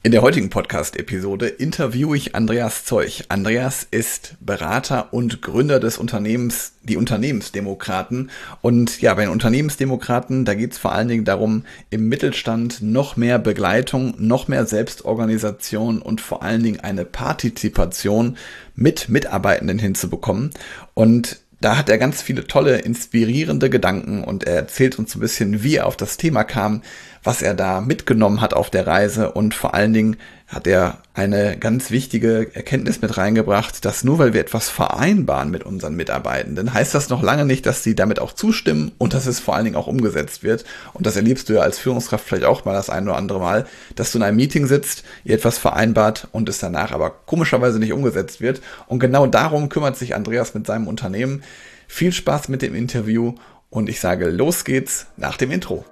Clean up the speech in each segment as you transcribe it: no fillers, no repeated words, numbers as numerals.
In der heutigen Podcast-Episode interviewe ich Andreas Zeuch. Andreas ist Berater und Gründer des Unternehmens, die Unternehmensdemokraten. Und ja, bei den Unternehmensdemokraten, da geht es vor allen Dingen darum, im Mittelstand noch mehr Begleitung, noch mehr Selbstorganisation und vor allen Dingen eine Partizipation mit Mitarbeitenden hinzubekommen. Und da hat er ganz viele tolle, inspirierende Gedanken und er erzählt uns ein bisschen, wie er auf das Thema kam, was er da mitgenommen hat auf der Reise und vor allen Dingen hat er eine ganz wichtige Erkenntnis mit reingebracht, dass nur weil wir etwas vereinbaren mit unseren Mitarbeitenden, heißt das noch lange nicht, dass sie damit auch zustimmen und dass es vor allen Dingen auch umgesetzt wird. Und das erlebst du ja als Führungskraft vielleicht auch mal das ein oder andere Mal, dass du in einem Meeting sitzt, ihr etwas vereinbart und es danach aber komischerweise nicht umgesetzt wird. Und genau darum kümmert sich Andreas mit seinem Unternehmen. Viel Spaß mit dem Interview und ich sage, los geht's nach dem Intro.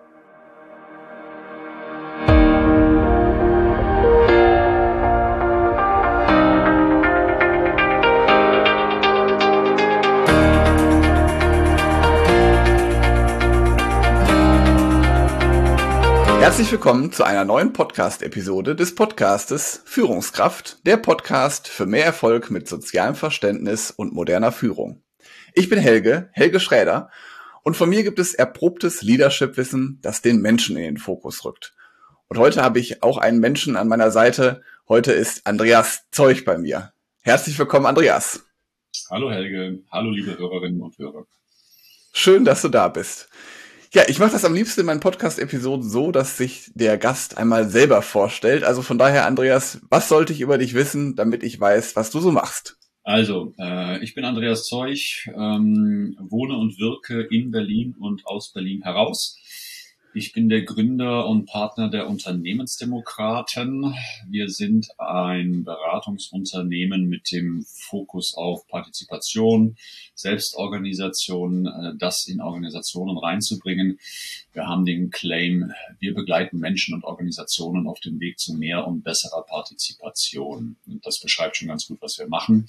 Herzlich willkommen zu einer neuen Podcast-Episode des Podcastes Führungskraft, der Podcast für mehr Erfolg mit sozialem Verständnis und moderner Führung. Ich bin Helge Schräder und von mir gibt es erprobtes Leadership-Wissen, das den Menschen in den Fokus rückt. Und heute habe ich auch einen Menschen an meiner Seite. Heute ist Andreas Zeuch bei mir. Herzlich willkommen, Andreas. Hallo Helge, hallo liebe Hörerinnen und Hörer. Schön, dass du da bist. Ja, ich mache das am liebsten in meinen Podcast-Episoden so, dass sich der Gast einmal selber vorstellt. Also von daher, Andreas, was sollte ich über dich wissen, damit ich weiß, was du so machst? Also, ich bin Andreas Zeuch, wohne und wirke in Berlin und aus Berlin heraus. Ich bin der Gründer und Partner der Unternehmensdemokraten. Wir sind ein Beratungsunternehmen mit dem Fokus auf Partizipation, Selbstorganisation, das in Organisationen reinzubringen. Wir haben den Claim, wir begleiten Menschen und Organisationen auf dem Weg zu mehr und besserer Partizipation. Und das beschreibt schon ganz gut, was wir machen.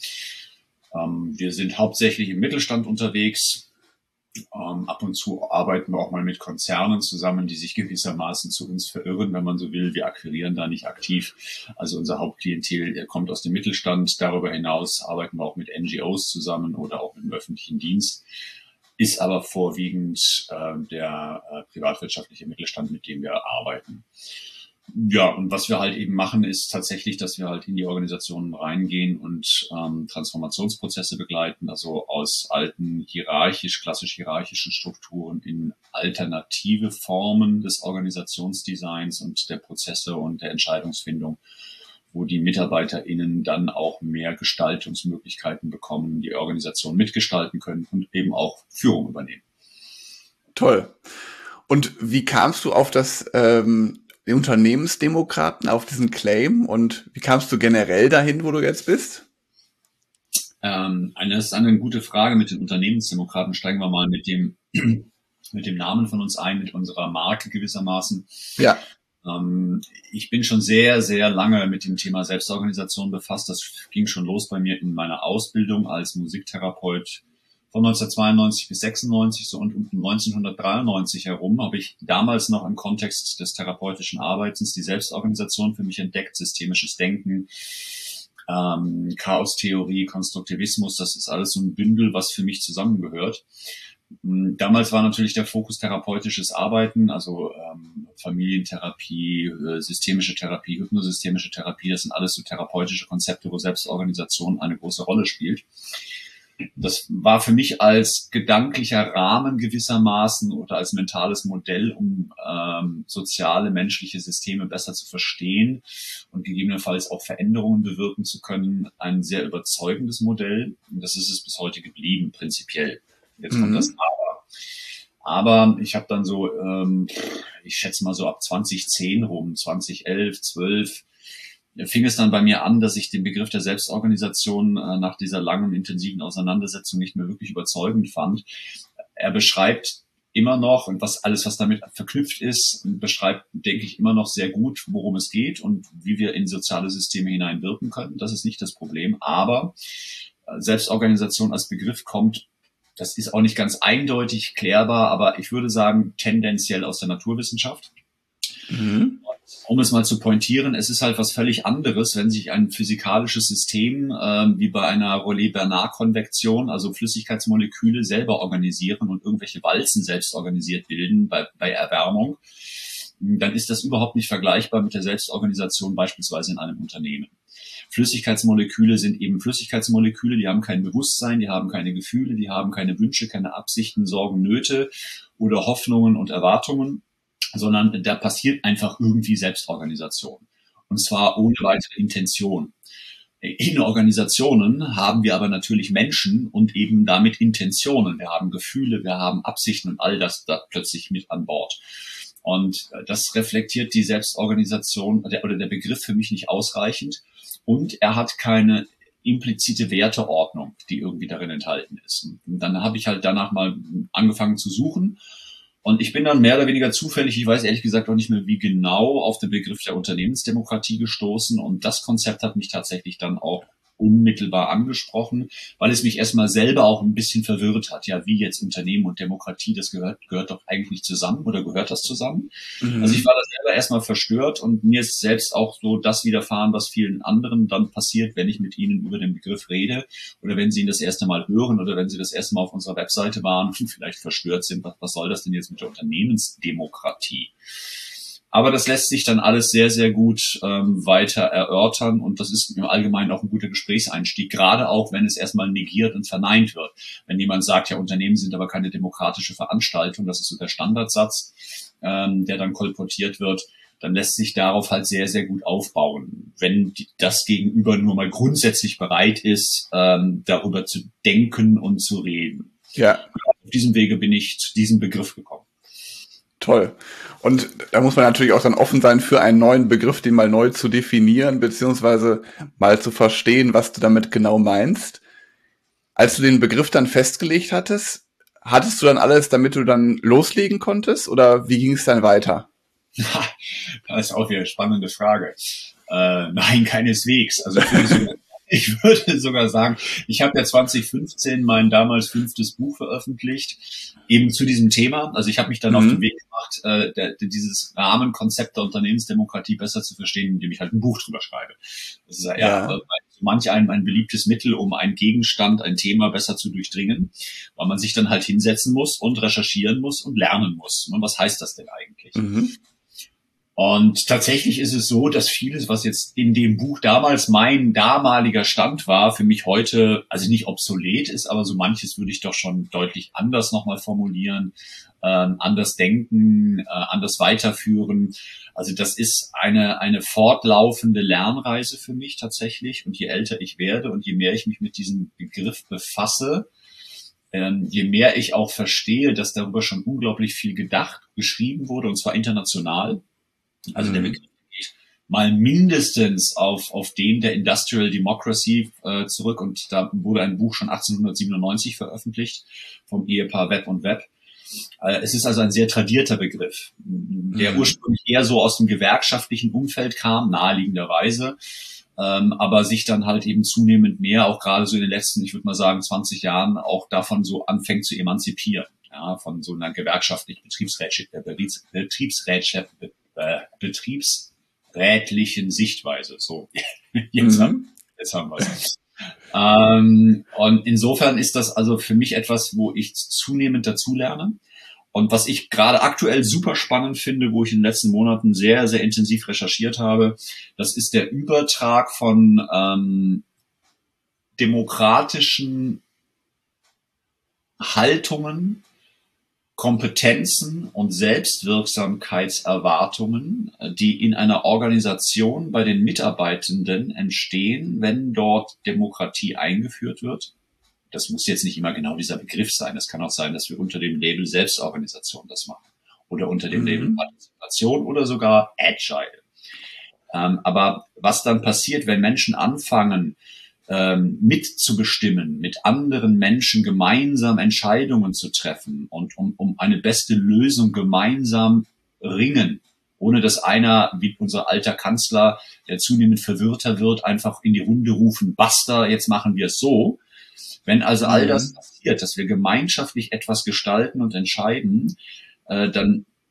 Wir sind hauptsächlich im Mittelstand unterwegs. Ab und zu arbeiten wir auch mal mit Konzernen zusammen, die sich gewissermaßen zu uns verirren, wenn man so will. Wir akquirieren da nicht aktiv. Also unser Hauptklientel kommt aus dem Mittelstand. Darüber hinaus arbeiten wir auch mit NGOs zusammen oder auch mit dem öffentlichen Dienst. Ist aber vorwiegend der privatwirtschaftliche Mittelstand, mit dem wir arbeiten. Ja, und was wir halt eben machen, ist tatsächlich, dass wir halt in die Organisationen reingehen und Transformationsprozesse begleiten, also aus alten klassisch hierarchischen Strukturen in alternative Formen des Organisationsdesigns und der Prozesse und der Entscheidungsfindung, wo die MitarbeiterInnen dann auch mehr Gestaltungsmöglichkeiten bekommen, die Organisation mitgestalten können und eben auch Führung übernehmen. Toll. Und wie kamst du auf die Unternehmensdemokraten, auf diesen Claim und wie kamst du generell dahin, wo du jetzt bist? Das ist eine gute Frage mit den Unternehmensdemokraten. Steigen wir mal mit dem Namen von uns ein, mit unserer Marke gewissermaßen. Ja. Ich bin schon sehr, sehr lange mit dem Thema Selbstorganisation befasst. Das ging schon los bei mir in meiner Ausbildung als Musiktherapeut. Von 1992 bis 96, so und um 1993 herum, habe ich damals noch im Kontext des therapeutischen Arbeitens die Selbstorganisation für mich entdeckt, systemisches Denken, Chaostheorie, Konstruktivismus, das ist alles so ein Bündel, was für mich zusammengehört. Damals war natürlich der Fokus therapeutisches Arbeiten, also Familientherapie, systemische Therapie, hypnosystemische Therapie, das sind alles so therapeutische Konzepte, wo Selbstorganisation eine große Rolle spielt. Das war für mich als gedanklicher Rahmen gewissermaßen oder als mentales Modell, um soziale, menschliche Systeme besser zu verstehen und gegebenenfalls auch Veränderungen bewirken zu können, ein sehr überzeugendes Modell. Und das ist es bis heute geblieben, prinzipiell. Jetzt kommt das Aber ich habe dann so, ich schätze mal so ab 2010 rum, 2011, 12, fing es dann bei mir an, dass ich den Begriff der Selbstorganisation nach dieser langen, intensiven Auseinandersetzung nicht mehr wirklich überzeugend fand. Er beschreibt immer noch, und was damit verknüpft ist, beschreibt, denke ich, immer noch sehr gut, worum es geht und wie wir in soziale Systeme hineinwirken können. Das ist nicht das Problem. Aber Selbstorganisation als Begriff kommt, das ist auch nicht ganz eindeutig klärbar, aber ich würde sagen, tendenziell aus der Naturwissenschaft. Um es mal zu pointieren, es ist halt was völlig anderes, wenn sich ein physikalisches System wie bei einer Rollet-Bernard-Konvektion, also Flüssigkeitsmoleküle selber organisieren und irgendwelche Walzen selbst organisiert bilden bei Erwärmung, dann ist das überhaupt nicht vergleichbar mit der Selbstorganisation beispielsweise in einem Unternehmen. Flüssigkeitsmoleküle sind eben Flüssigkeitsmoleküle, die haben kein Bewusstsein, die haben keine Gefühle, die haben keine Wünsche, keine Absichten, Sorgen, Nöte oder Hoffnungen und Erwartungen, sondern da passiert einfach irgendwie Selbstorganisation. Und zwar ohne weitere Intention. In Organisationen haben wir aber natürlich Menschen und eben damit Intentionen. Wir haben Gefühle, wir haben Absichten und all das da plötzlich mit an Bord. Und das reflektiert die Selbstorganisation oder der Begriff für mich nicht ausreichend. Und er hat keine implizite Werteordnung, die irgendwie darin enthalten ist. Und dann habe ich halt danach mal angefangen zu suchen. Und ich bin dann mehr oder weniger zufällig, ich weiß ehrlich gesagt auch nicht mehr wie genau, auf den Begriff der Unternehmensdemokratie gestoßen. Und das Konzept hat mich tatsächlich dann auch unmittelbar angesprochen, weil es mich erstmal selber auch ein bisschen verwirrt hat. Ja, wie jetzt Unternehmen und Demokratie, das gehört doch eigentlich nicht zusammen, oder gehört das zusammen? Mhm. Also ich war da selber erstmal verstört und mir ist selbst auch so das widerfahren, was vielen anderen dann passiert, wenn ich mit ihnen über den Begriff rede oder wenn sie ihn das erste Mal hören oder wenn sie das erste Mal auf unserer Webseite waren und vielleicht verstört sind, was soll das denn jetzt mit der Unternehmensdemokratie? Aber das lässt sich dann alles sehr, sehr gut weiter erörtern und das ist im Allgemeinen auch ein guter Gesprächseinstieg, gerade auch, wenn es erstmal negiert und verneint wird. Wenn jemand sagt, ja, Unternehmen sind aber keine demokratische Veranstaltung, das ist so der Standardsatz, der dann kolportiert wird, dann lässt sich darauf halt sehr, sehr gut aufbauen. Wenn das Gegenüber nur mal grundsätzlich bereit ist, darüber zu denken und zu reden. Ja. Auf diesem Wege bin ich zu diesem Begriff gekommen. Toll. Und da muss man natürlich auch dann offen sein für einen neuen Begriff, den mal neu zu definieren, beziehungsweise mal zu verstehen, was du damit genau meinst. Als du den Begriff dann festgelegt hattest, hattest du dann alles, damit du dann loslegen konntest? Oder wie ging es dann weiter? Das ist auch wieder eine spannende Frage. Nein, keineswegs. Also ich würde sogar sagen, ich habe ja 2015 mein damals 5. Buch veröffentlicht, eben zu diesem Thema. Also ich habe mich dann auf den Weg gemacht, dieses Rahmenkonzept der Unternehmensdemokratie besser zu verstehen, indem ich halt ein Buch drüber schreibe. Das ist ja manch einem ein beliebtes Mittel, um einen Gegenstand, ein Thema besser zu durchdringen, weil man sich dann halt hinsetzen muss und recherchieren muss und lernen muss. Und was heißt das denn eigentlich? Und tatsächlich ist es so, dass vieles, was jetzt in dem Buch damals mein damaliger Stand war, für mich heute, also nicht obsolet ist, aber so manches würde ich doch schon deutlich anders nochmal formulieren, anders denken, anders weiterführen. Also das ist eine fortlaufende Lernreise für mich tatsächlich. Und je älter ich werde und je mehr ich mich mit diesem Begriff befasse, je mehr ich auch verstehe, dass darüber schon unglaublich viel gedacht, geschrieben wurde, und zwar international. Also der Begriff geht mal mindestens auf den der Industrial Democracy zurück und da wurde ein Buch schon 1897 veröffentlicht vom Ehepaar Webb und Webb. Es ist also ein sehr tradierter Begriff, der ursprünglich eher so aus dem gewerkschaftlichen Umfeld kam, naheliegenderweise, aber sich dann halt eben zunehmend mehr, auch gerade so in den letzten, ich würde mal sagen, 20 Jahren auch davon so anfängt zu emanzipieren, ja, von so einer betriebsrätlichen Sichtweise. So, jetzt haben wir es. Und insofern ist das also für mich etwas, wo ich zunehmend dazulerne. Und was ich gerade aktuell super spannend finde, wo ich in den letzten Monaten sehr, sehr intensiv recherchiert habe, das ist der Übertrag von demokratischen Haltungen, Kompetenzen und Selbstwirksamkeitserwartungen, die in einer Organisation bei den Mitarbeitenden entstehen, wenn dort Demokratie eingeführt wird. Das muss jetzt nicht immer genau dieser Begriff sein. Es kann auch sein, dass wir unter dem Label Selbstorganisation das machen oder unter dem Label Partizipation oder sogar Agile. Aber was dann passiert, wenn Menschen anfangen, mitzubestimmen, mit anderen Menschen gemeinsam Entscheidungen zu treffen und um eine beste Lösung gemeinsam ringen, ohne dass einer, wie unser alter Kanzler, der zunehmend verwirrter wird, einfach in die Runde rufen, basta, jetzt machen wir es so. Wenn also all das passiert, dass wir gemeinschaftlich etwas gestalten und entscheiden, dann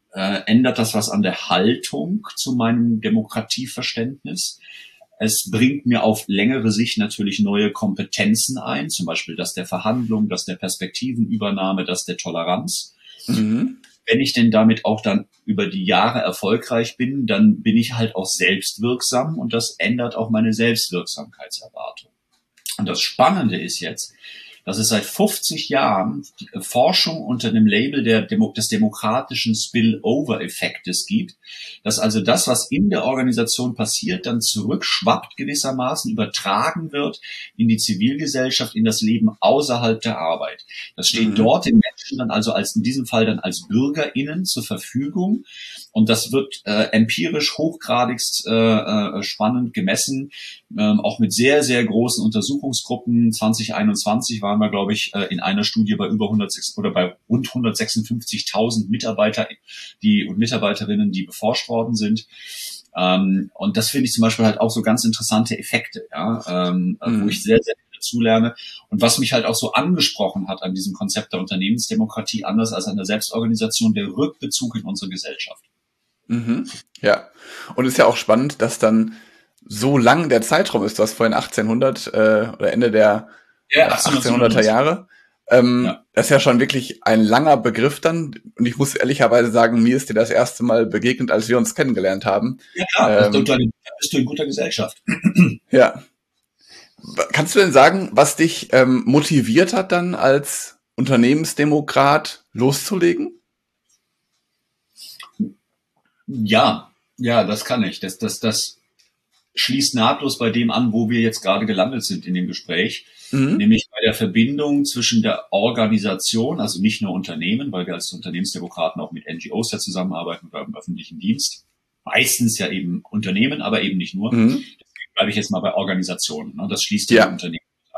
ändert das was an der Haltung zu meinem Demokratieverständnis. Es bringt mir auf längere Sicht natürlich neue Kompetenzen ein, zum Beispiel das der Verhandlung, das der Perspektivenübernahme, das der Toleranz. Mhm. Wenn ich denn damit auch dann über die Jahre erfolgreich bin, dann bin ich halt auch selbstwirksam und das ändert auch meine Selbstwirksamkeitserwartung. Und das Spannende ist jetzt, dass es seit 50 Jahren die Forschung unter dem Label des demokratischen Spillover-Effektes gibt, dass also das, was in der Organisation passiert, dann zurückschwappt gewissermaßen, übertragen wird in die Zivilgesellschaft, in das Leben außerhalb der Arbeit. Das steht dort den Menschen dann also als in diesem Fall dann als BürgerInnen zur Verfügung. Und das wird empirisch hochgradigst spannend gemessen, auch mit sehr, sehr großen Untersuchungsgruppen. 2021 waren wir, glaube ich, in einer Studie bei über 106 oder bei rund 156.000 Mitarbeiter und Mitarbeiterinnen, die beforscht worden sind. Und das finde ich zum Beispiel halt auch so ganz interessante Effekte, ja, wo ich sehr, sehr viel dazulerne. Und was mich halt auch so angesprochen hat an diesem Konzept der Unternehmensdemokratie, anders als an der Selbstorganisation, der Rückbezug in unsere Gesellschaft. Mhm. Ja, und ist ja auch spannend, dass dann so lang der Zeitraum ist. Du hast vorhin 1800 oder Ende der 1800er Jahre. Das ist ja schon wirklich ein langer Begriff dann. Und ich muss ehrlicherweise sagen, mir ist dir das erste Mal begegnet, als wir uns kennengelernt haben. Ja klar, bist du in guter Gesellschaft. Ja. Kannst du denn sagen, was dich motiviert hat, dann als Unternehmensdemokrat loszulegen? Ja, das kann ich. Das schließt nahtlos bei dem an, wo wir jetzt gerade gelandet sind in dem Gespräch, nämlich bei der Verbindung zwischen der Organisation, also nicht nur Unternehmen, weil wir als Unternehmensdemokraten auch mit NGOs ja zusammenarbeiten oder im öffentlichen Dienst, meistens ja eben Unternehmen, aber eben nicht nur. Deswegen bleibe ich jetzt mal bei Organisationen. Ne? Das schließt ja Unternehmen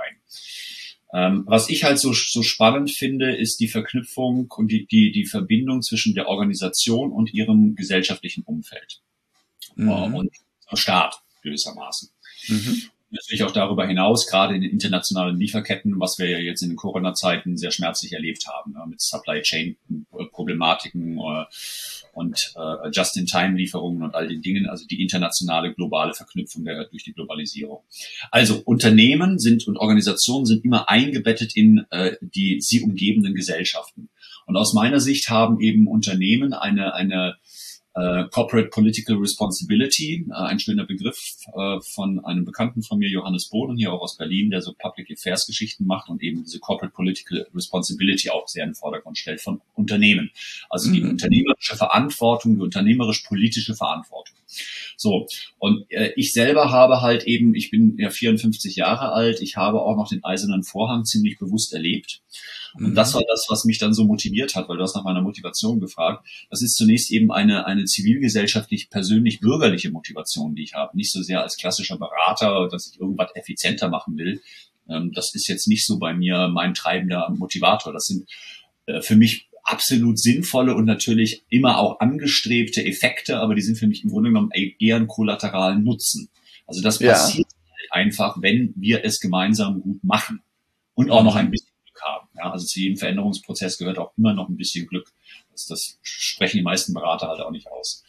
ein. Was ich halt so spannend finde, ist die Verknüpfung und die Verbindung zwischen der Organisation und ihrem gesellschaftlichen Umfeld und Staat gewissermaßen. Natürlich auch darüber hinaus, gerade in den internationalen Lieferketten, was wir ja jetzt in den Corona-Zeiten sehr schmerzlich erlebt haben, mit Supply Chain Problematiken und Just-in-Time-Lieferungen und all den Dingen, also die internationale globale Verknüpfung durch die Globalisierung. Also Unternehmen und Organisationen sind immer eingebettet in die sie umgebenden Gesellschaften. Und aus meiner Sicht haben eben Unternehmen eine Corporate Political Responsibility, ein schöner Begriff von einem Bekannten von mir, Johannes Bohlen, hier auch aus Berlin, der so Public Affairs Geschichten macht und eben diese Corporate Political Responsibility auch sehr in den Vordergrund stellt von Unternehmen. Also die unternehmerische Verantwortung, die unternehmerisch-politische Verantwortung. So, und ich selber habe halt eben, ich bin ja 54 Jahre alt, ich habe auch noch den Eisernen Vorhang ziemlich bewusst erlebt. Und das war das, was mich dann so motiviert hat, weil du hast nach meiner Motivation gefragt. Das ist zunächst eben eine zivilgesellschaftlich, persönlich bürgerliche Motivation, die ich habe. Nicht so sehr als klassischer Berater, dass ich irgendwas effizienter machen will. Das ist jetzt nicht so bei mir mein treibender Motivator. Das sind für mich absolut sinnvolle und natürlich immer auch angestrebte Effekte, aber die sind für mich im Grunde genommen eher einen kollateralen Nutzen. Also das passiert einfach, wenn wir es gemeinsam gut machen und auch noch ein bisschen haben. Ja, also zu jedem Veränderungsprozess gehört auch immer noch ein bisschen Glück. Das sprechen die meisten Berater halt auch nicht aus.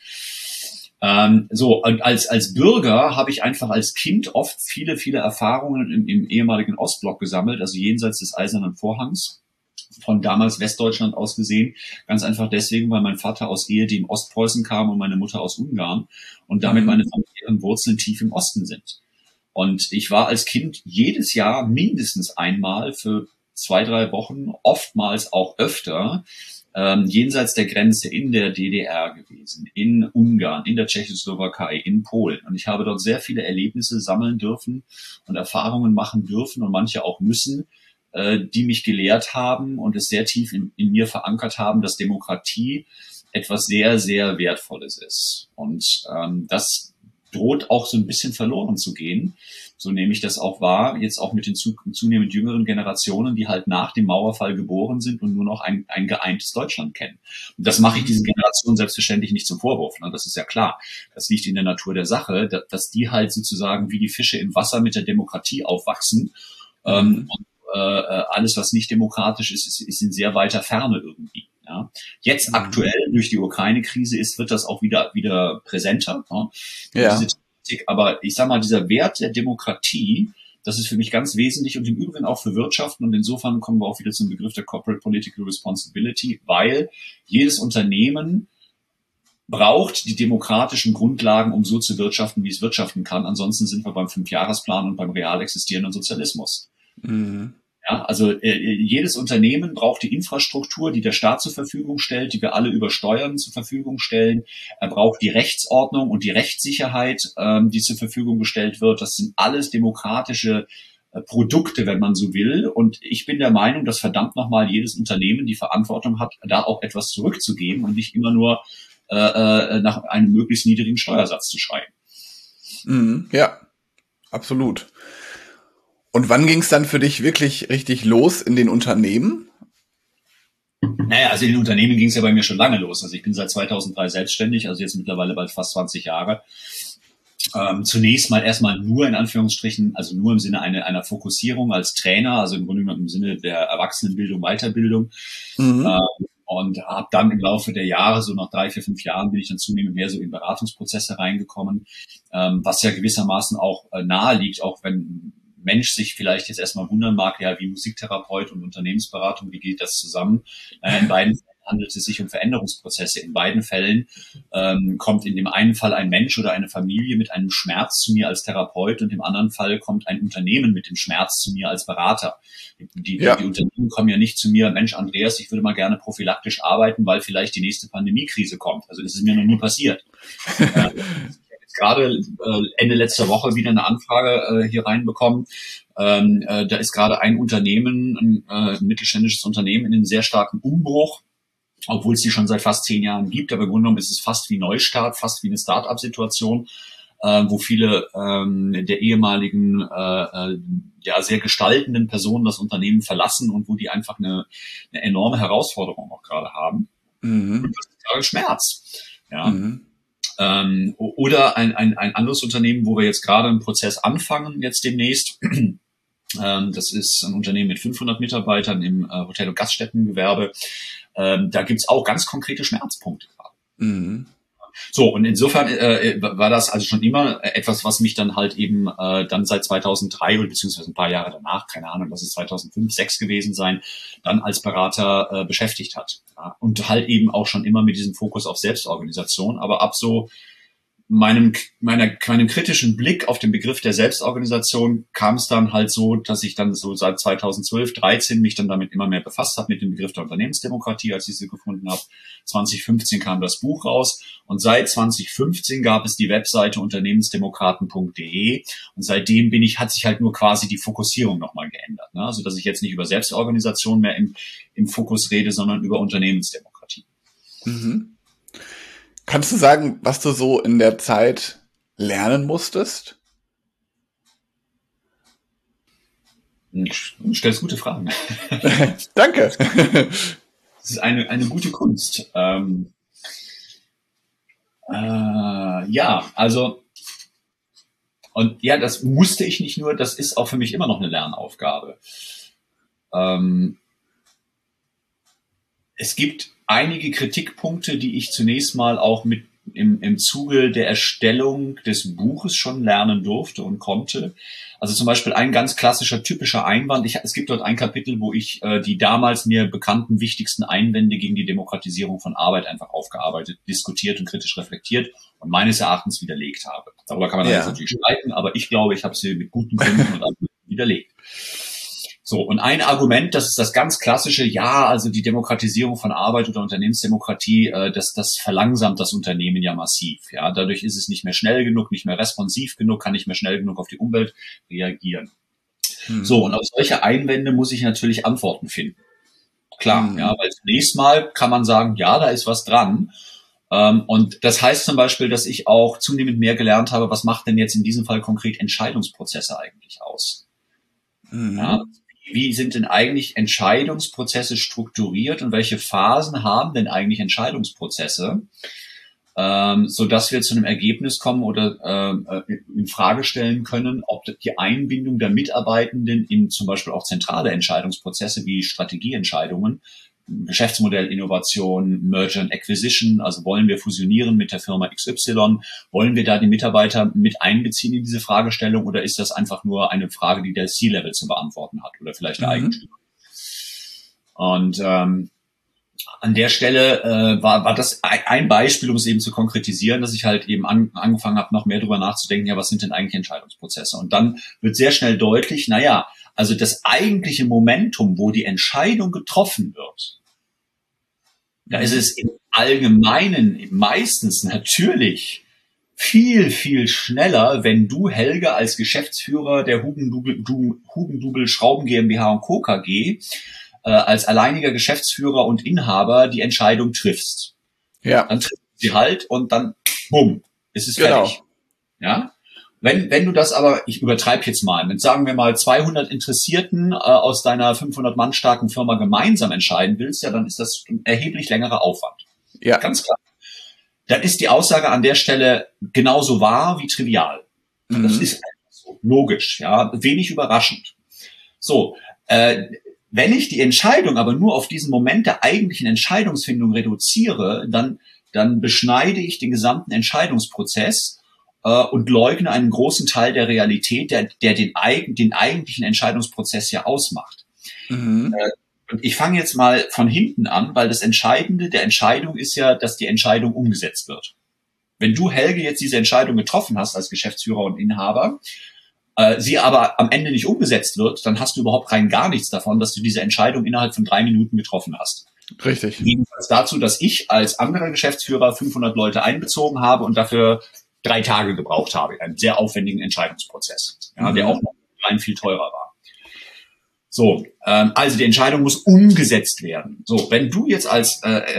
So, und als Bürger habe ich einfach als Kind oft viele Erfahrungen im ehemaligen Ostblock gesammelt, also jenseits des Eisernen Vorhangs, von damals Westdeutschland aus gesehen. Ganz einfach deswegen, weil mein Vater aus Ehe, die im Ostpreußen kam, und meine Mutter aus Ungarn und damit meine familiären Wurzeln tief im Osten sind. Und ich war als Kind jedes Jahr mindestens einmal für 2-3 Wochen, oftmals auch öfter, jenseits der Grenze in der DDR gewesen, in Ungarn, in der Tschechoslowakei, in Polen. Und ich habe dort sehr viele Erlebnisse sammeln dürfen und Erfahrungen machen dürfen und manche auch müssen, die mich gelehrt haben und es sehr tief in mir verankert haben, dass Demokratie etwas sehr, sehr Wertvolles ist. Und das droht auch so ein bisschen verloren zu gehen. So nehme ich das auch wahr, jetzt auch mit den zunehmend jüngeren Generationen, die halt nach dem Mauerfall geboren sind und nur noch ein geeintes Deutschland kennen. Und das mache ich diesen Generationen selbstverständlich nicht zum Vorwurf. Ne? Das ist ja klar. Das liegt in der Natur der Sache, dass die halt sozusagen wie die Fische im Wasser mit der Demokratie aufwachsen. Und alles, was nicht demokratisch ist in sehr weiter Ferne irgendwie. Ja. Jetzt aktuell durch die Ukraine-Krise wird das auch wieder präsenter. Ja. Diese Thematik, aber ich sage mal, dieser Wert der Demokratie, das ist für mich ganz wesentlich und im Übrigen auch für Wirtschaften. Und insofern kommen wir auch wieder zum Begriff der Corporate Political Responsibility, weil jedes Unternehmen braucht die demokratischen Grundlagen, um so zu wirtschaften, wie es wirtschaften kann. Ansonsten sind wir beim Fünfjahresplan und beim real existierenden Sozialismus. Mhm. Ja, also jedes Unternehmen braucht die Infrastruktur, die der Staat zur Verfügung stellt, die wir alle über Steuern zur Verfügung stellen. Er braucht die Rechtsordnung und die Rechtssicherheit, die zur Verfügung gestellt wird. Das sind alles demokratische Produkte, wenn man so will. Und ich bin der Meinung, dass verdammt nochmal jedes Unternehmen die Verantwortung hat, da auch etwas zurückzugeben und nicht immer nur nach einem möglichst niedrigen Steuersatz zu schreien. Mhm, ja, absolut. Und wann ging es dann für dich wirklich richtig los in den Unternehmen? Naja, also in den Unternehmen ging es ja bei mir schon lange los. Also ich bin seit 2003 selbstständig, also jetzt mittlerweile bald fast 20 Jahre. Zunächst mal erstmal nur in Anführungsstrichen, also nur im Sinne einer Fokussierung als Trainer, also im Grunde genommen im Sinne der Erwachsenenbildung, Weiterbildung. Mhm. Und habe dann im Laufe der Jahre, so nach 3, 4, 5 Jahren, bin ich dann zunehmend mehr so in Beratungsprozesse reingekommen, was ja gewissermaßen auch nahe liegt, auch wenn Mensch sich vielleicht jetzt erstmal wundern mag, ja, wie Musiktherapeut und Unternehmensberatung, wie geht das zusammen? In beiden Fällen handelt es sich um Veränderungsprozesse. In beiden Fällen kommt in dem einen Fall ein Mensch oder eine Familie mit einem Schmerz zu mir als Therapeut und im anderen Fall kommt ein Unternehmen mit dem Schmerz zu mir als Berater. Die Unternehmen kommen ja nicht zu mir, Mensch, Andreas, ich würde mal gerne prophylaktisch arbeiten, weil vielleicht die nächste Pandemiekrise kommt. Also das ist mir noch nie passiert. Gerade Ende letzter Woche wieder eine Anfrage hier reinbekommen. Da ist gerade ein Unternehmen, ein mittelständisches Unternehmen in einem sehr starken Umbruch, obwohl es die schon seit fast 10 Jahren gibt. Aber im Grunde genommen ist es fast wie Neustart, fast wie eine Start-up-Situation, wo viele der ehemaligen sehr gestaltenden Personen das Unternehmen verlassen und wo die einfach eine enorme Herausforderung auch gerade haben. Mhm. Und das ist gerade Schmerz. Ja. Mhm. Oder ein anderes Unternehmen, wo wir jetzt gerade einen Prozess anfangen, jetzt demnächst. Das ist ein Unternehmen mit 500 Mitarbeitern im Hotel- und Gaststättengewerbe. Da gibt's auch ganz konkrete Schmerzpunkte gerade. Mhm. So, und insofern war das also schon immer etwas, was mich dann halt eben dann seit 2003 oder beziehungsweise ein paar Jahre danach, keine Ahnung, lass es 2005, 2006 gewesen sein, dann als Berater beschäftigt hat. Ja, und halt eben auch schon immer mit diesem Fokus auf Selbstorganisation, aber ab so meinem kritischen Blick auf den Begriff der Selbstorganisation kam es dann halt so, dass ich dann so seit 2012, 13 mich dann damit immer mehr befasst habe mit dem Begriff der Unternehmensdemokratie, als ich sie gefunden habe. 2015 kam das Buch raus und seit 2015 gab es die Webseite unternehmensdemokraten.de und seitdem hat sich halt nur quasi die Fokussierung nochmal geändert. Ne? Also dass ich jetzt nicht über Selbstorganisation mehr im Fokus rede, sondern über Unternehmensdemokratie. Mhm. Kannst du sagen, was du so in der Zeit lernen musstest? Du stellst gute Fragen. Danke. Das ist eine gute Kunst. Ja, also und ja, das musste ich nicht nur, das ist auch für mich immer noch eine Lernaufgabe. Es gibt einige Kritikpunkte, die ich zunächst mal auch mit im Zuge der Erstellung des Buches schon lernen durfte und konnte. Also zum Beispiel ein ganz klassischer, typischer Einwand. Es gibt dort ein Kapitel, wo ich die damals mir bekannten wichtigsten Einwände gegen die Demokratisierung von Arbeit einfach aufgearbeitet, diskutiert und kritisch reflektiert und meines Erachtens widerlegt habe. Darüber kann man jetzt natürlich streiten, aber ich glaube, ich habe sie mit guten Gründen und widerlegt. So, und ein Argument, das ist das ganz klassische, ja, also die Demokratisierung von Arbeit oder Unternehmensdemokratie, das verlangsamt das Unternehmen ja massiv. Ja, dadurch ist es nicht mehr schnell genug, nicht mehr responsiv genug, kann nicht mehr schnell genug auf die Umwelt reagieren. So, und auf solche Einwände muss ich natürlich Antworten finden. Klar, ja, weil zunächst mal kann man sagen, ja, da ist was dran. Und das heißt zum Beispiel, dass ich auch zunehmend mehr gelernt habe, was macht denn jetzt in diesem Fall konkret Entscheidungsprozesse eigentlich aus? Ja, wie sind denn eigentlich Entscheidungsprozesse strukturiert und welche Phasen haben denn eigentlich Entscheidungsprozesse, so dass wir zu einem Ergebnis kommen oder in Frage stellen können, ob die Einbindung der Mitarbeitenden in zum Beispiel auch zentrale Entscheidungsprozesse wie Strategieentscheidungen Geschäftsmodellinnovation, Merger and Acquisition, also wollen wir fusionieren mit der Firma XY, wollen wir da die Mitarbeiter mit einbeziehen in diese Fragestellung oder ist das einfach nur eine Frage, die der C-Level zu beantworten hat oder vielleicht der Eigentümer? Und an der Stelle war das ein Beispiel, um es eben zu konkretisieren, dass ich halt eben angefangen habe, noch mehr drüber nachzudenken, ja, was sind denn eigentlich Entscheidungsprozesse? Und dann wird sehr schnell deutlich, naja, also das eigentliche Momentum, wo die Entscheidung getroffen wird, da ist es im Allgemeinen meistens natürlich viel, viel schneller, wenn du, Helge, als Geschäftsführer der Hugendubel Schrauben GmbH und Co. KG als alleiniger Geschäftsführer und Inhaber die Entscheidung triffst. Ja. Dann triffst du sie halt und dann, bumm, ist es fertig. Ja. Wenn du das aber, ich übertreibe jetzt mal, mit sagen wir mal 200 Interessierten aus deiner 500 Mann starken Firma gemeinsam entscheiden willst, ja, dann ist das ein erheblich längerer Aufwand. Ja. Ganz klar. Dann ist die Aussage an der Stelle genauso wahr wie trivial. Das ist einfach so. Logisch, ja, wenig überraschend. So, wenn ich die Entscheidung aber nur auf diesen Moment der eigentlichen Entscheidungsfindung reduziere, dann beschneide ich den gesamten Entscheidungsprozess und leugne einen großen Teil der Realität, der den eigentlichen Entscheidungsprozess ja ausmacht. Und ich fange jetzt mal von hinten an, weil das Entscheidende der Entscheidung ist ja, dass die Entscheidung umgesetzt wird. Wenn du, Helge, jetzt diese Entscheidung getroffen hast als Geschäftsführer und Inhaber, sie aber am Ende nicht umgesetzt wird, dann hast du überhaupt rein gar nichts davon, dass du diese Entscheidung innerhalb von 3 Minuten getroffen hast. Richtig. Jedenfalls dazu, dass ich als anderer Geschäftsführer 500 Leute einbezogen habe und dafür 3 Tage gebraucht habe, einen sehr aufwendigen Entscheidungsprozess, ja, der auch noch rein viel teurer war. So, also die Entscheidung muss umgesetzt werden. So, wenn du jetzt als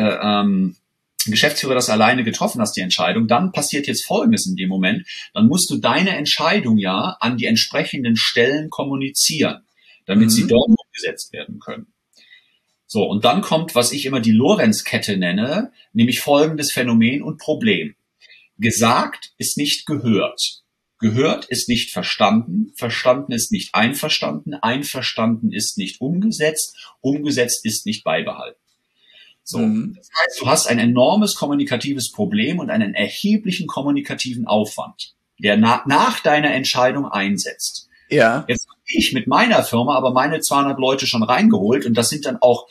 Geschäftsführer das alleine getroffen hast, die Entscheidung, dann passiert jetzt Folgendes in dem Moment, dann musst du deine Entscheidung ja an die entsprechenden Stellen kommunizieren, damit sie dort umgesetzt werden können. So, und dann kommt, was ich immer die Lorenz-Kette nenne, nämlich folgendes Phänomen und Problem. Gesagt ist nicht gehört. Gehört ist nicht verstanden. Verstanden ist nicht einverstanden. Einverstanden ist nicht umgesetzt. Umgesetzt ist nicht beibehalten. So. Das heißt, du hast ein enormes kommunikatives Problem und einen erheblichen kommunikativen Aufwand, der nach deiner Entscheidung einsetzt. Ja. Jetzt habe ich mit meiner Firma aber meine 200 Leute schon reingeholt und das sind dann auch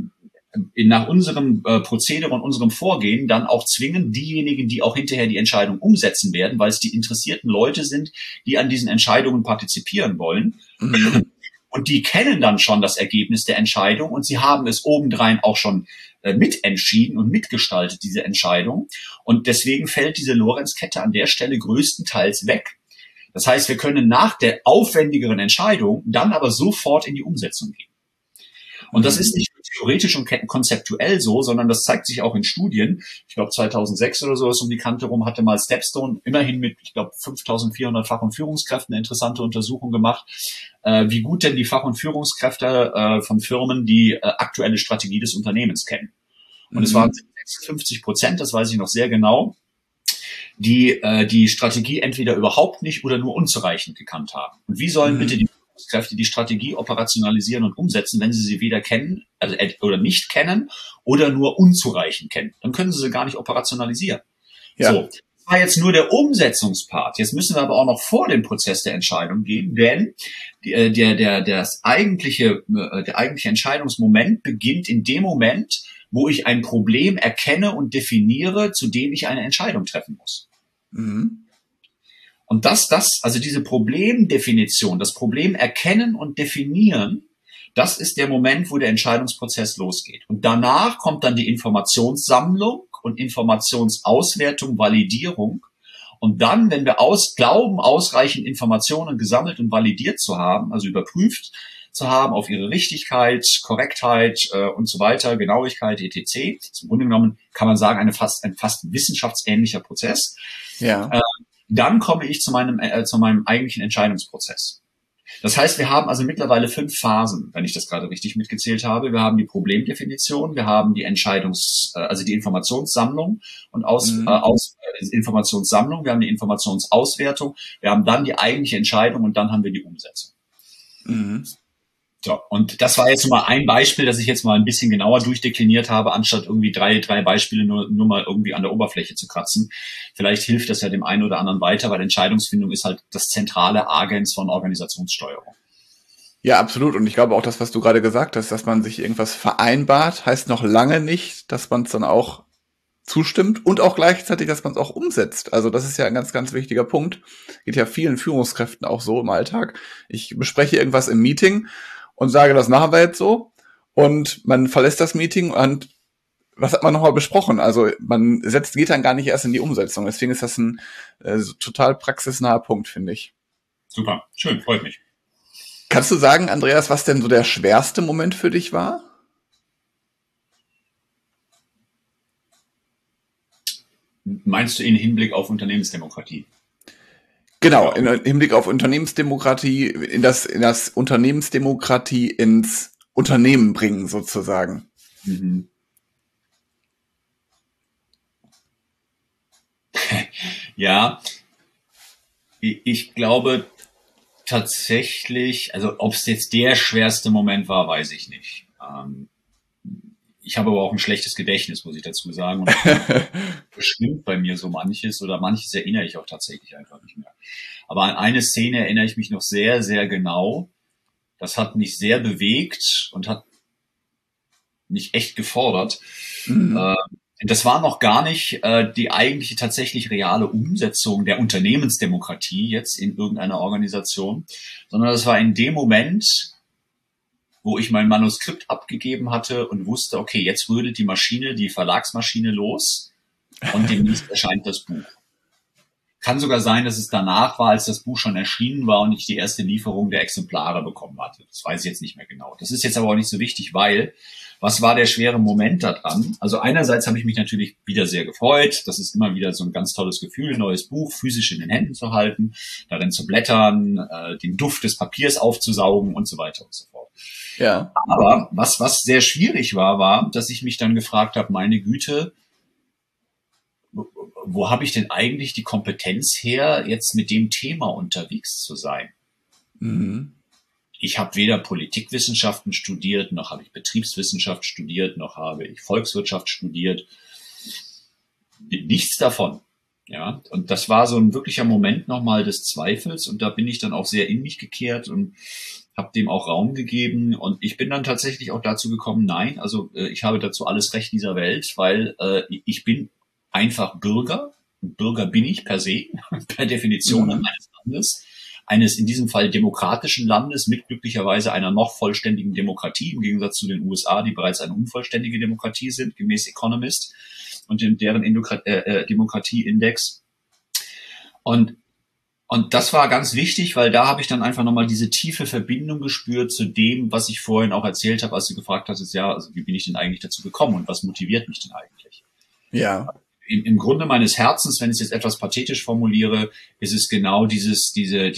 nach unserem Prozedere und unserem Vorgehen dann auch zwingend diejenigen, die auch hinterher die Entscheidung umsetzen werden, weil es die interessierten Leute sind, die an diesen Entscheidungen partizipieren wollen. Und die kennen dann schon das Ergebnis der Entscheidung und sie haben es obendrein auch schon mitentschieden und mitgestaltet, diese Entscheidung. Und deswegen fällt diese Lorenz-Kette an der Stelle größtenteils weg. Das heißt, wir können nach der aufwendigeren Entscheidung dann aber sofort in die Umsetzung gehen. Und das ist nicht nur theoretisch und konzeptuell so, sondern das zeigt sich auch in Studien. Ich glaube 2006 oder so ist um die Kante rum, hatte mal Stepstone immerhin mit, ich glaube, 5.400 Fach- und Führungskräften eine interessante Untersuchung gemacht, wie gut denn die Fach- und Führungskräfte von Firmen die aktuelle Strategie des Unternehmens kennen. Und es waren 56%, das weiß ich noch sehr genau, die die Strategie entweder überhaupt nicht oder nur unzureichend gekannt haben. Und wie sollen bitte die Führungskräfte die Strategie operationalisieren und umsetzen, wenn sie sie weder kennen, also oder nicht kennen oder nur unzureichend kennen? Dann können sie gar nicht operationalisieren. Ja. So, das war jetzt nur der Umsetzungspart. Jetzt müssen wir aber auch noch vor dem Prozess der Entscheidung gehen, denn der eigentliche Entscheidungsmoment beginnt in dem Moment, wo ich ein Problem erkenne und definiere, zu dem ich eine Entscheidung treffen muss. Und also diese Problemdefinition, das Problem erkennen und definieren, das ist der Moment, wo der Entscheidungsprozess losgeht. Und danach kommt dann die Informationssammlung und Informationsauswertung, Validierung. Und dann, wenn wir glauben, ausreichend Informationen gesammelt und validiert zu haben, also überprüft zu haben auf ihre Richtigkeit, Korrektheit und so weiter, Genauigkeit, etc. Im Grunde genommen kann man sagen, ein fast wissenschaftsähnlicher Prozess. Ja. Dann komme ich zu meinem eigentlichen Entscheidungsprozess. Das heißt, wir haben also mittlerweile 5 Phasen, wenn ich das gerade richtig mitgezählt habe. Wir haben die Problemdefinition, wir haben die also die Informationssammlung und Informationssammlung, wir haben die Informationsauswertung, wir haben dann die eigentliche Entscheidung und dann haben wir die Umsetzung. So, und das war jetzt mal ein Beispiel, das ich jetzt mal ein bisschen genauer durchdekliniert habe, anstatt irgendwie drei Beispiele nur mal irgendwie an der Oberfläche zu kratzen. Vielleicht hilft das ja dem einen oder anderen weiter, weil Entscheidungsfindung ist halt das zentrale Agens von Organisationssteuerung. Ja, absolut. Und ich glaube auch das, was du gerade gesagt hast, dass man sich irgendwas vereinbart, heißt noch lange nicht, dass man es dann auch zustimmt und auch gleichzeitig, dass man es auch umsetzt. Also das ist ja ein ganz, ganz wichtiger Punkt. Geht ja vielen Führungskräften auch so im Alltag. Ich bespreche irgendwas im Meeting und sage, das machen wir jetzt so. Und man verlässt das Meeting und was hat man nochmal besprochen? Also geht dann gar nicht erst in die Umsetzung. Deswegen ist das ein so total praxisnaher Punkt, finde ich. Super, schön, freut mich. Kannst du sagen, Andreas, was denn so der schwerste Moment für dich war? Meinst du in Hinblick auf Unternehmensdemokratie? Genau, im Hinblick auf Unternehmensdemokratie, in das Unternehmensdemokratie ins Unternehmen bringen, sozusagen. Mhm. Ja, ich glaube tatsächlich, also ob es jetzt der schwerste Moment war, weiß ich nicht. Ich habe aber auch ein schlechtes Gedächtnis, muss ich dazu sagen. Und bestimmt bei mir so manches oder manches erinnere ich auch tatsächlich einfach nicht mehr. Aber an eine Szene erinnere ich mich noch sehr, sehr genau. Das hat mich sehr bewegt und hat mich echt gefordert. Mhm. Das war noch gar nicht die eigentliche tatsächlich reale Umsetzung der Unternehmensdemokratie jetzt in irgendeiner Organisation, sondern das war in dem Moment, wo ich mein Manuskript abgegeben hatte und wusste, okay, jetzt rödelt die Maschine, die Verlagsmaschine los und demnächst erscheint das Buch. Kann sogar sein, dass es danach war, als das Buch schon erschienen war und ich die erste Lieferung der Exemplare bekommen hatte. Das weiß ich jetzt nicht mehr genau. Das ist jetzt aber auch nicht so wichtig, weil was war der schwere Moment daran? Also einerseits habe ich mich natürlich wieder sehr gefreut. Das ist immer wieder so ein ganz tolles Gefühl, ein neues Buch physisch in den Händen zu halten, darin zu blättern, den Duft des Papiers aufzusaugen und so weiter und so fort. Ja. Aber was sehr schwierig war, dass ich mich dann gefragt habe, meine Güte, wo habe ich denn eigentlich die Kompetenz her, jetzt mit dem Thema unterwegs zu sein? Mhm. Ich habe weder Politikwissenschaften studiert, noch habe ich Betriebswissenschaft studiert, noch habe ich Volkswirtschaft studiert. Nichts davon. Ja, und das war so ein wirklicher Moment nochmal des Zweifels und da bin ich dann auch sehr in mich gekehrt und habe dem auch Raum gegeben und ich bin dann tatsächlich auch dazu gekommen, nein, also ich habe dazu alles Recht dieser Welt, weil ich bin einfach Bürger und Bürger bin ich per se, per Definition eines Landes, eines in diesem Fall demokratischen Landes mit glücklicherweise einer noch vollständigen Demokratie im Gegensatz zu den USA, die bereits eine unvollständige Demokratie sind, gemäß Economist und in deren Demokratieindex. Und das war ganz wichtig, weil da habe ich dann einfach nochmal diese tiefe Verbindung gespürt zu dem, was ich vorhin auch erzählt habe, als du gefragt hast, ja, also wie bin ich denn eigentlich dazu gekommen und was motiviert mich denn eigentlich? Ja. Im Grunde meines Herzens, wenn ich es jetzt etwas pathetisch formuliere, ist es genau diese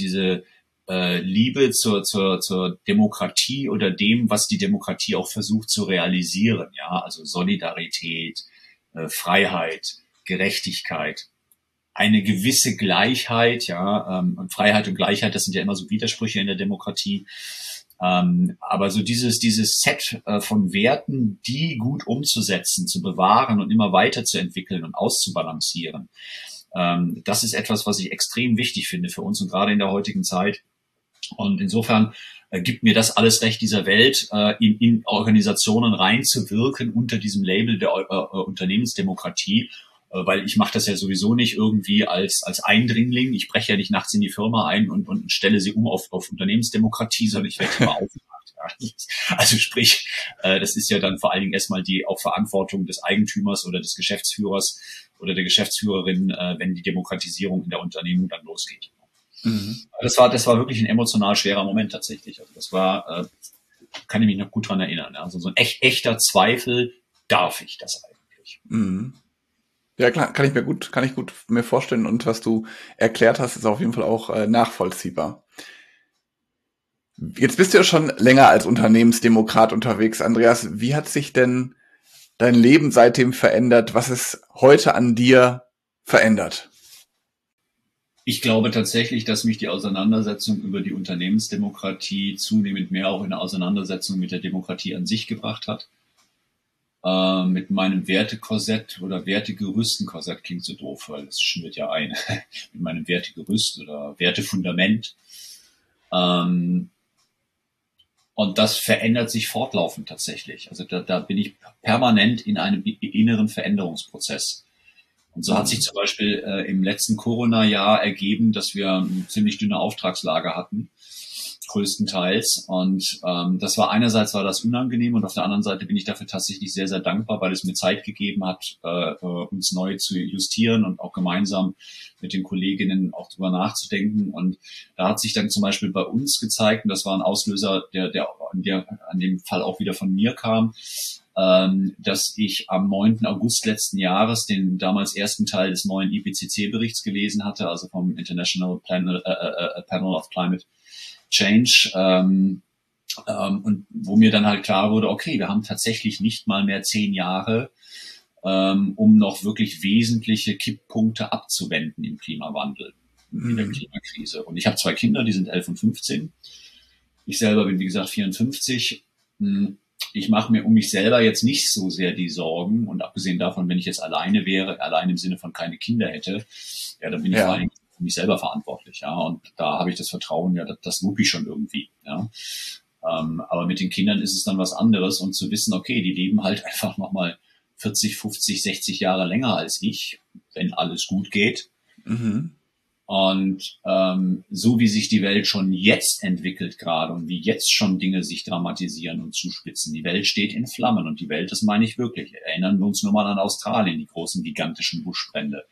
Liebe zur Demokratie oder dem, was die Demokratie auch versucht zu realisieren. Ja, also Solidarität, Freiheit, Gerechtigkeit, eine gewisse Gleichheit, ja, und Freiheit und Gleichheit, das sind ja immer so Widersprüche in der Demokratie. Aber so dieses Set von Werten, die gut umzusetzen, zu bewahren und immer weiterzuentwickeln und auszubalancieren, das ist etwas, was ich extrem wichtig finde für uns und gerade in der heutigen Zeit. Und insofern gibt mir das alles Recht dieser Welt, in Organisationen reinzuwirken unter diesem Label der Unternehmensdemokratie, weil ich mache das ja sowieso nicht irgendwie als Eindringling. Ich breche ja nicht nachts in die Firma ein und stelle sie um auf Unternehmensdemokratie, sondern ich werde immer aufgemacht. Ja. Also sprich, das ist ja dann vor allen Dingen erstmal die auch Verantwortung des Eigentümers oder des Geschäftsführers oder der Geschäftsführerin, wenn die Demokratisierung in der Unternehmung dann losgeht. Mhm. Das war wirklich ein emotional schwerer Moment tatsächlich. Also das war, kann ich mich noch gut dran erinnern. Also so ein echter Zweifel, darf ich das eigentlich? Mhm. Ja, klar, kann ich gut mir vorstellen und was du erklärt hast, ist auf jeden Fall auch nachvollziehbar. Jetzt bist du ja schon länger als Unternehmensdemokrat unterwegs, Andreas. Wie hat sich denn dein Leben seitdem verändert? Was ist heute an dir verändert? Ich glaube tatsächlich, dass mich die Auseinandersetzung über die Unternehmensdemokratie zunehmend mehr auch in eine Auseinandersetzung mit der Demokratie an sich gebracht hat. Mit meinem Wertekorsett oder Wertegerüstenkorsett klingt so doof, weil das schwirrt ja ein. Mit meinem Wertegerüst oder Wertefundament. Ähm, und das verändert sich fortlaufend tatsächlich. Also da bin ich permanent in einem inneren Veränderungsprozess. Und so hat sich zum Beispiel im letzten Corona-Jahr ergeben, dass wir eine ziemlich dünne Auftragslage hatten, größtenteils. Und das war einerseits war das unangenehm und auf der anderen Seite bin ich dafür tatsächlich sehr, sehr dankbar, weil es mir Zeit gegeben hat, uns neu zu justieren und auch gemeinsam mit den Kolleginnen auch drüber nachzudenken. Und da hat sich dann zum Beispiel bei uns gezeigt, und das war ein Auslöser, der an dem Fall auch wieder von mir kam, dass ich am 9. August letzten Jahres den damals ersten Teil des neuen IPCC-Berichts gelesen hatte, also vom International Panel of Climate Change, und wo mir dann halt klar wurde, okay, wir haben tatsächlich nicht mal mehr 10 Jahre, um noch wirklich wesentliche Kipppunkte abzuwenden im Klimawandel, in der Klimakrise. Und ich habe 2 Kinder, die sind 11 und 15. Ich selber bin, wie gesagt, 54. Ich mache mir um mich selber jetzt nicht so sehr die Sorgen. Und abgesehen davon, wenn ich jetzt alleine wäre, allein im Sinne von keine Kinder hätte, ja, dann bin ich vor allem für mich selber verantwortlich. Ja, und da habe ich das Vertrauen, ja, das wupp ich schon irgendwie. Ja. Aber mit den Kindern ist es dann was anderes. Und zu wissen, okay, die leben halt einfach nochmal 40, 50, 60 Jahre länger als ich, wenn alles gut geht. Mhm. Und so wie sich die Welt schon jetzt entwickelt gerade und wie jetzt schon Dinge sich dramatisieren und zuspitzen, die Welt steht in Flammen und die Welt, das meine ich wirklich. Erinnern wir uns nur mal an Australien, die großen gigantischen Buschbrände,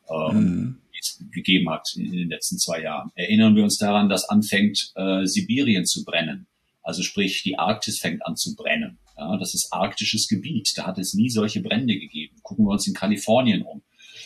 die es gegeben hat in den letzten 2 Jahren. Erinnern wir uns daran, dass anfängt Sibirien zu brennen. Also sprich, die Arktis fängt an zu brennen. Ja, das ist arktisches Gebiet. Da hat es nie solche Brände gegeben. Gucken wir uns in Kalifornien um.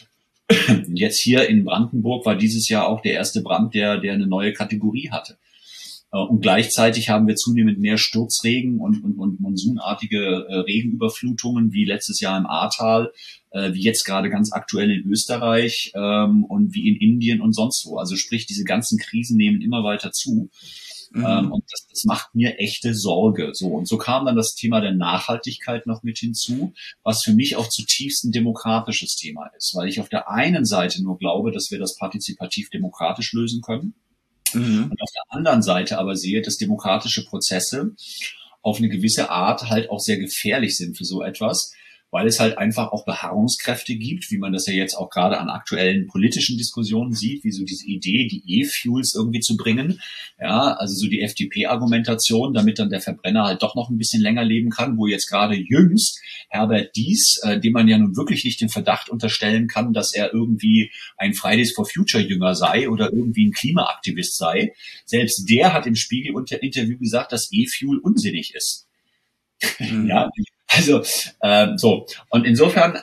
Und jetzt hier in Brandenburg war dieses Jahr auch der erste Brand, der eine neue Kategorie hatte. Und gleichzeitig haben wir zunehmend mehr Sturzregen und monsunartige Regenüberflutungen wie letztes Jahr im Ahrtal, wie jetzt gerade ganz aktuell in Österreich und wie in Indien und sonst wo. Also sprich, diese ganzen Krisen nehmen immer weiter zu. Und das macht mir echte Sorge. So, und so kam dann das Thema der Nachhaltigkeit noch mit hinzu, was für mich auch zutiefst ein demokratisches Thema ist, weil ich auf der einen Seite nur glaube, dass wir das partizipativ demokratisch lösen können. Und auf der anderen Seite aber sehe, dass demokratische Prozesse auf eine gewisse Art halt auch sehr gefährlich sind für so etwas, weil es halt einfach auch Beharrungskräfte gibt, wie man das ja jetzt auch gerade an aktuellen politischen Diskussionen sieht, wie so diese Idee, die E-Fuels irgendwie zu bringen. Ja, also so die FDP-Argumentation, damit dann der Verbrenner halt doch noch ein bisschen länger leben kann, wo jetzt gerade jüngst Herbert Diess, dem man ja nun wirklich nicht den Verdacht unterstellen kann, dass er irgendwie ein Fridays for Future Jünger sei oder irgendwie ein Klimaaktivist sei. Selbst der hat im Spiegel-Interview gesagt, dass E-Fuel unsinnig ist. Ja, also so. Und insofern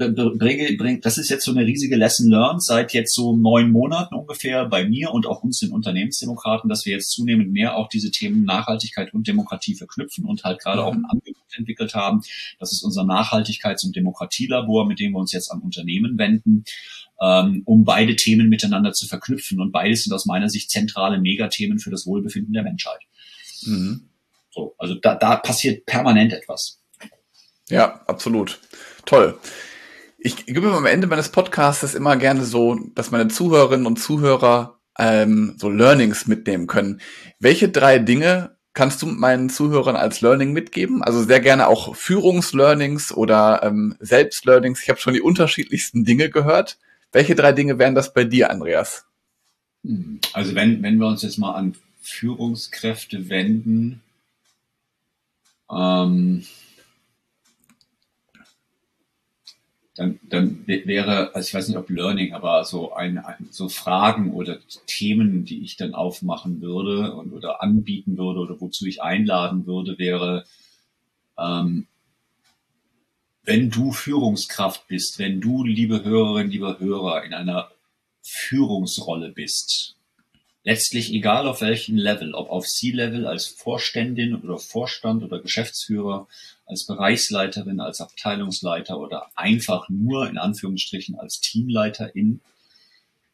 bringt das ist jetzt so eine riesige Lesson learned seit jetzt so 9 Monaten ungefähr bei mir und auch uns den Unternehmensdemokraten, dass wir jetzt zunehmend mehr auch diese Themen Nachhaltigkeit und Demokratie verknüpfen und halt gerade auch ein Angebot entwickelt haben. Das ist unser Nachhaltigkeits- und Demokratielabor, mit dem wir uns jetzt an Unternehmen wenden, um beide Themen miteinander zu verknüpfen. Und beides sind aus meiner Sicht zentrale Megathemen für das Wohlbefinden der Menschheit. So, also da passiert permanent etwas. Ja, absolut. Toll. Ich gebe am Ende meines Podcasts immer gerne so, dass meine Zuhörerinnen und Zuhörer so Learnings mitnehmen können. Welche 3 Dinge kannst du meinen Zuhörern als Learning mitgeben? Also sehr gerne auch Führungslearnings oder Selbstlearnings. Ich habe schon die unterschiedlichsten Dinge gehört. Welche 3 Dinge wären das bei dir, Andreas? Also wenn wir uns jetzt mal an Führungskräfte wenden, dann wäre, also ich weiß nicht, ob Learning, aber so so Fragen oder Themen, die ich dann aufmachen würde oder anbieten würde oder wozu ich einladen würde, wäre, wenn du Führungskraft bist, wenn du, liebe Hörerinnen, lieber Hörer, in einer Führungsrolle bist, letztlich egal auf welchem Level, ob auf C-Level als Vorständin oder Vorstand oder Geschäftsführer, als Bereichsleiterin, als Abteilungsleiter oder einfach nur in Anführungsstrichen als Teamleiterin,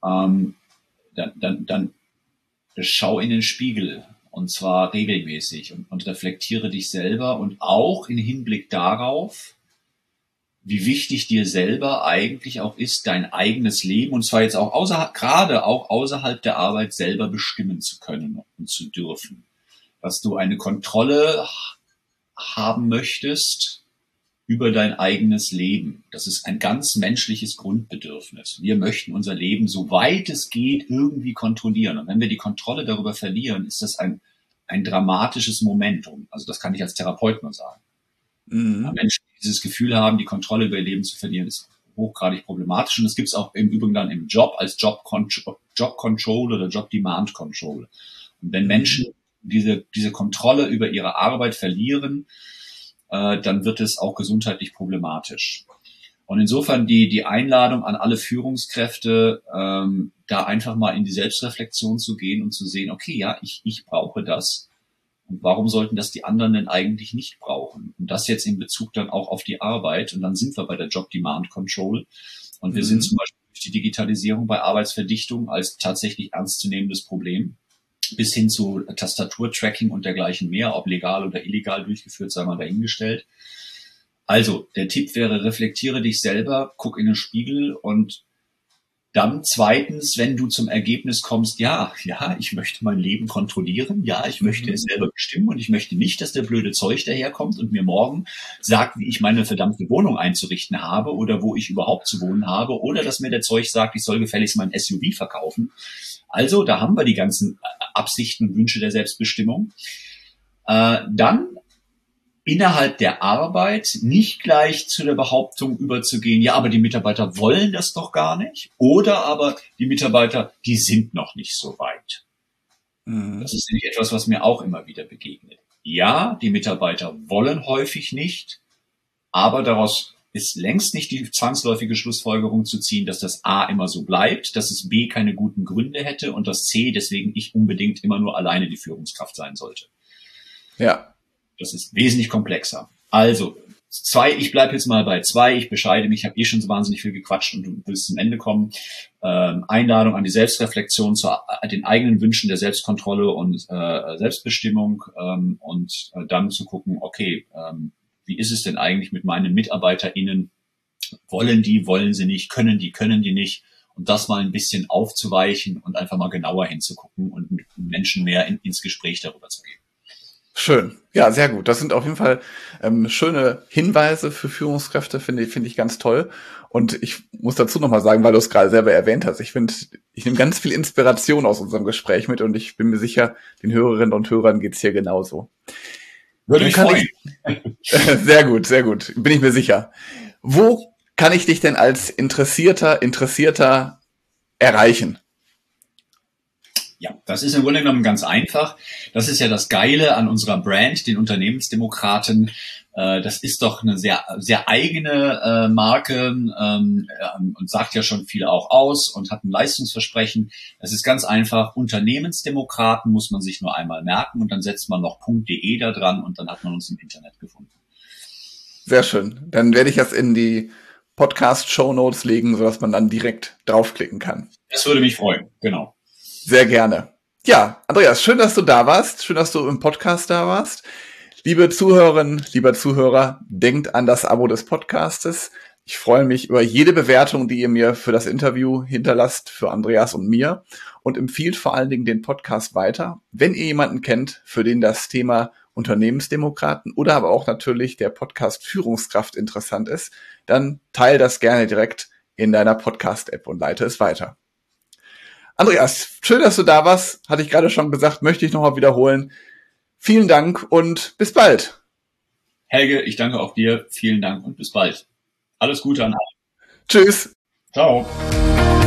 dann schau in den Spiegel, und zwar regelmäßig, und reflektiere dich selber, und auch im Hinblick darauf, wie wichtig dir selber eigentlich auch ist, dein eigenes Leben, und zwar jetzt auch gerade auch außerhalb der Arbeit, selber bestimmen zu können und zu dürfen. Dass du eine Kontrolle haben möchtest über dein eigenes Leben. Das ist ein ganz menschliches Grundbedürfnis. Wir möchten unser Leben, soweit es geht, irgendwie kontrollieren. Und wenn wir die Kontrolle darüber verlieren, ist das ein dramatisches Momentum. Also das kann ich als Therapeut nur sagen. Menschen, die dieses Gefühl haben, die Kontrolle über ihr Leben zu verlieren, ist hochgradig problematisch. Und das gibt es auch im Übrigen dann im Job als Job Control oder Job Demand Control. Und wenn Menschen diese Kontrolle über ihre Arbeit verlieren, dann wird es auch gesundheitlich problematisch. Und insofern die Einladung an alle Führungskräfte, da einfach mal in die Selbstreflexion zu gehen und zu sehen, okay, ja, ich brauche das. Und warum sollten das die anderen denn eigentlich nicht brauchen? Und das jetzt in Bezug dann auch auf die Arbeit. Und dann sind wir bei der Job Demand Control. Und wir sind zum Beispiel durch die Digitalisierung bei Arbeitsverdichtung als tatsächlich ernstzunehmendes Problem bis hin zu Tastaturtracking und dergleichen mehr, ob legal oder illegal durchgeführt, sei mal dahingestellt. Also, der Tipp wäre, reflektiere dich selber, guck in den Spiegel und dann zweitens, wenn du zum Ergebnis kommst, ja, ich möchte mein Leben kontrollieren, ja, ich möchte es selber bestimmen und ich möchte nicht, dass der blöde Zeug daherkommt und mir morgen sagt, wie ich meine verdammte Wohnung einzurichten habe oder wo ich überhaupt zu wohnen habe oder dass mir der Zeug sagt, ich soll gefälligst mein SUV verkaufen. Also, da haben wir die ganzen Absichten und Wünsche der Selbstbestimmung. Dann innerhalb der Arbeit nicht gleich zu der Behauptung überzugehen, ja, aber die Mitarbeiter wollen das doch gar nicht. Oder aber die Mitarbeiter, die sind noch nicht so weit. Das ist nämlich etwas, was mir auch immer wieder begegnet. Ja, die Mitarbeiter wollen häufig nicht, aber daraus ist längst nicht die zwangsläufige Schlussfolgerung zu ziehen, dass das A immer so bleibt, dass es B keine guten Gründe hätte und dass C deswegen ich unbedingt immer nur alleine die Führungskraft sein sollte. Ja. Das ist wesentlich komplexer. Also, ich bleibe jetzt mal bei 2, ich bescheide mich, ich habe schon so wahnsinnig viel gequatscht und du willst zum Ende kommen. Einladung an die Selbstreflexion zu den eigenen Wünschen der Selbstkontrolle und Selbstbestimmung und dann zu gucken, okay, wie ist es denn eigentlich mit meinen MitarbeiterInnen? Wollen sie nicht, können die nicht? Und das mal ein bisschen aufzuweichen und einfach mal genauer hinzugucken und mit Menschen mehr ins Gespräch darüber zu gehen. Schön. Ja, sehr gut. Das sind auf jeden Fall schöne Hinweise für Führungskräfte, finde ich ganz toll. Und ich muss dazu nochmal sagen, weil du es gerade selber erwähnt hast, ich nehme ganz viel Inspiration aus unserem Gespräch mit und ich bin mir sicher, den Hörerinnen und Hörern geht's hier genauso. Würde mich freuen. Sehr gut, sehr gut. Bin ich mir sicher. Wo kann ich dich denn als Interessierter erreichen? Ja, das ist im Grunde genommen ganz einfach. Das ist ja das Geile an unserer Brand, den Unternehmensdemokraten. Das ist doch eine sehr, sehr eigene Marke und sagt ja schon viel auch aus und hat ein Leistungsversprechen. Das ist ganz einfach. Unternehmensdemokraten muss man sich nur einmal merken und dann setzt man noch .de da dran und dann hat man uns im Internet gefunden. Sehr schön. Dann werde ich das in die Podcast-Shownotes legen, sodass man dann direkt draufklicken kann. Das würde mich freuen, genau. Sehr gerne. Ja, Andreas, schön, dass du da warst. Schön, dass du im Podcast da warst. Liebe Zuhörerinnen, lieber Zuhörer, denkt an das Abo des Podcastes. Ich freue mich über jede Bewertung, die ihr mir für das Interview hinterlasst, für Andreas und mir. Und empfiehlt vor allen Dingen den Podcast weiter, wenn ihr jemanden kennt, für den das Thema Unternehmensdemokraten oder aber auch natürlich der Podcast Führungskraft interessant ist, dann teile das gerne direkt in deiner Podcast-App und leite es weiter. Andreas, schön, dass du da warst. Hatte ich gerade schon gesagt, möchte ich nochmal wiederholen. Vielen Dank und bis bald. Helge, ich danke auch dir. Vielen Dank und bis bald. Alles Gute an alle. Tschüss. Ciao.